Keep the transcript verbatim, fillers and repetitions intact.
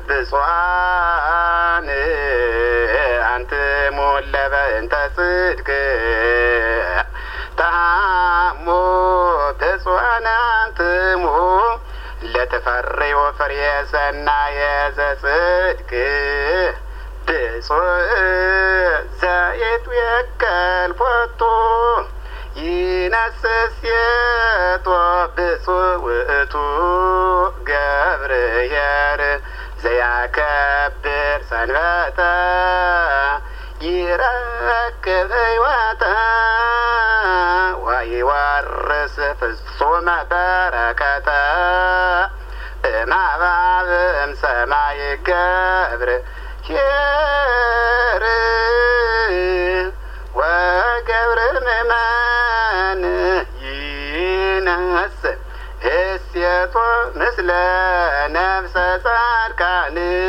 ብፁዓን አንትሙ ለበእንተ ጽድቅ ታሙ ብፁዓን አንትሙ ለተፈርዩ ፍሬ ሰናየ ዘጽድቅ ብፁዕ ዘኢትዌከል ፎቱ ይነስስየቶ ብፁዕ ውእቱ ገብርኄር ዘያከብር ሰንበተ ይረክብ ሕይወተ ወይወርስ ፍጹመ በረከተ እምአብ እምሰማይ ገብርኄር ወገብር ምእመን ይነስ እሴቶ ምስለ ነፍሰ ጻድቃን